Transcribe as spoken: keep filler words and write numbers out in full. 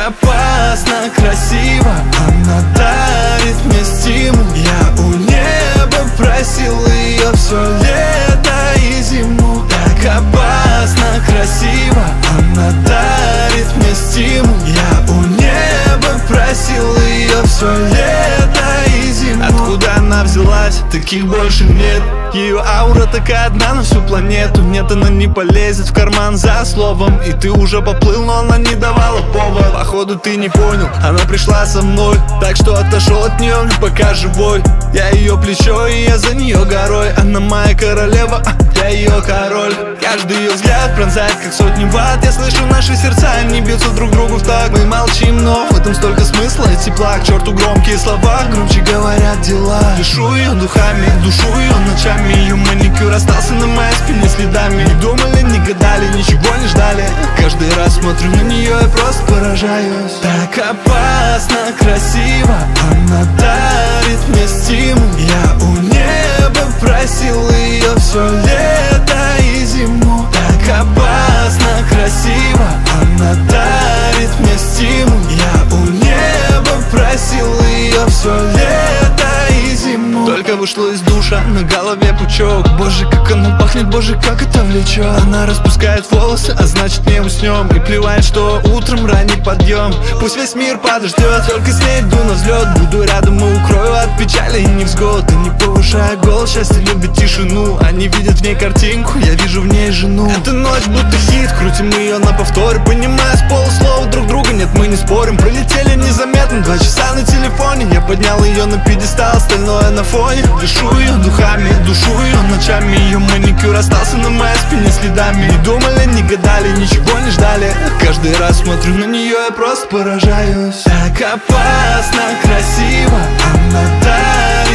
опасно красиво, она дарит мне стимул. Я у неба просил ее все лето и зиму. Так опасно красиво, она дарит мне стимул. Я у неба просил ее все лето и зиму. Откуда она взялась? Таких больше нет. Ее аура такая одна на всю планету. Нет, она не полезет в карман за словом. И ты уже поплыл, но она не давала повод. Походу ты не понял, она пришла со мной, так что отошел от нее, пока живой. Я ее плечо, и я за нее горой. Она моя королева, а я ее король. Каждый ее взгляд пронзает, как сотни ватт. Я слышу наши сердца, они бьются друг другу в такт. Мы молчим, но в этом столько смысла и тепла. К черту громкие слова, громче говорят дела. Дышу ее духами, душу ее ночами. Ее маникюр остался на моей спине следами. Не думали, не гадали, ничего не ждали. Каждый раз смотрю на нее, я просто поражаюсь. Так опасно красиво, она дарит мне стимул. Я у неба просил ее все лето и зиму. Так опасно красиво, она дарит мне стимул. Я у неба просил ее все лето и зиму. Только вышла из душа, на голове пучок. Боже, как она пахнет, боже, как это влечет. Она распускает волосы, а значит не уснем. И плевать, что утром ранний подъем. Пусть весь мир подождет, только с ней иду на взлет. Буду рядом и укрою от печали и невзгод. И не повышая голос, счастье любит тишину. Они видят в ней картинку, я вижу в ней жену. Эта ночь будто хит, крутим ее на повторе. Понимая с полуслова друг друга, нет, мы не спорим. Пролетели незаметно, два часа на телефоне. Я поднял ее на пьедестал, остальное на фоне. Дышу ее духами, душу ее ночами. Ее маникюр остался на моей спине следами. Не думали, не гадали, ничего не ждали. Каждый раз смотрю на нее, я просто поражаюсь. Так опасно красиво, она дарит